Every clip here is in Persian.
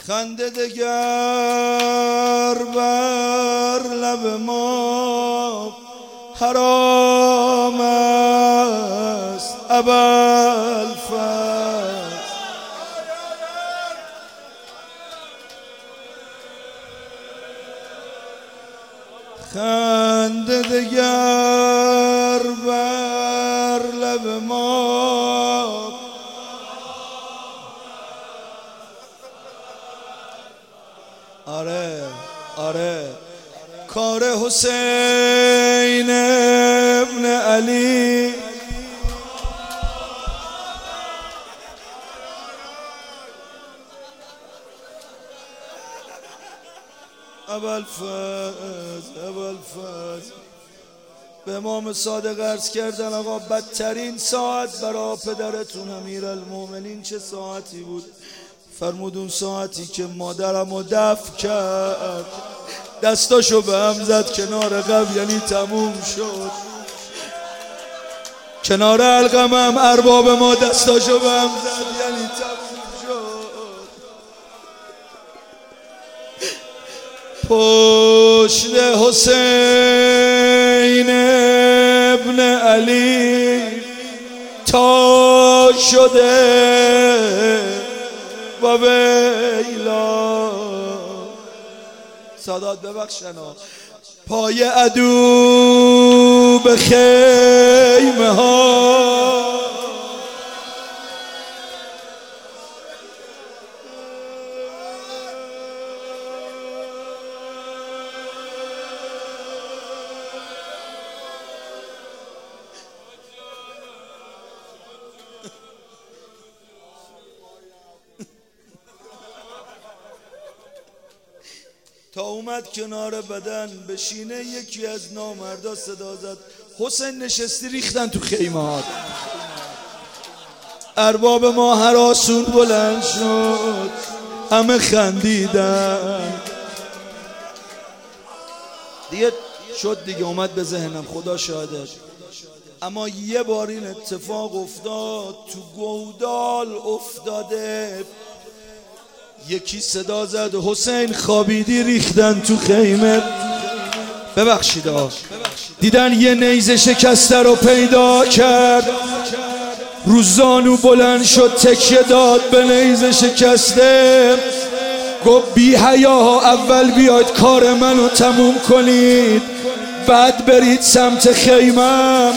خنده دگر بر لب ما حرام است ابوالفضل. خنده دگر بر لب ما آره کار حسین ابن علی ابوالفضل به امام صادق عرض کردن آقا بدترین ساعت برای پدرتون امیرالمومنین چه ساعتی بود؟ فرمود اون ساعتی که مادرمو دفن کرد، دستاشو به هم زد کنار قبر، یعنی تموم شد. کنار القمم ارباب ما دستاشو به هم زد، یعنی تموم شد. پشت حسین ابن علی تا شده و ویلا. سادات ببخشنا پای عدو به خیمه ها تا اومد کنار بدن بشینه، یکی از نامردا صدا زد حسین نشستی؟ ریختن تو خیمات. ارباب ما هراسون بلند شد، همه خندیدن. دیگه شد دیگه، اومد به ذهنم، خدا شاهده. اما یه بار این اتفاق افتاد تو گودال افتاده، یکی صدا زد حسین خوابیدی؟ ریختن تو خیمه. ببخشید دیدن یه نیزه شکسته رو پیدا کرد، رو زانو بلند شد تکیه داد به نیزه شکسته، گفت بی حیاها اول بیاید کار منو تموم کنید بعد برید سمت خیمم.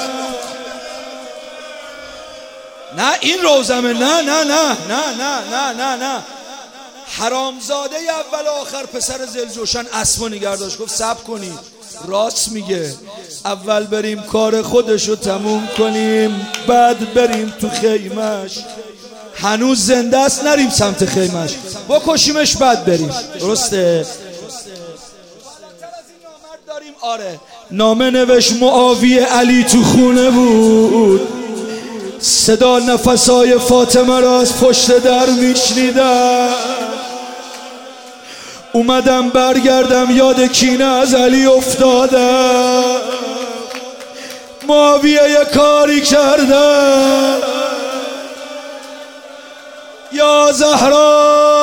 نه این روزمه، نه نه نه نه نه نه نه نه حرامزاده اول آخر پسر زلجوشن اسمو نگه داشت، گفت صبر کنید راست میگه، اول بریم کار خودشو تموم کنیم بعد بریم تو خیمش. هنوز زنده است، نریم سمت خیمش، بکشیمش بعد بریم. درسته؟ داریم. آره نامه نوشت معاویه علی تو خونه بود، صدا نفسای فاطمه را از پشت در میشنیدم. اومدم برگردم یاد کینه از علی افتادم. معاویه یه کاری کردم یا زهرا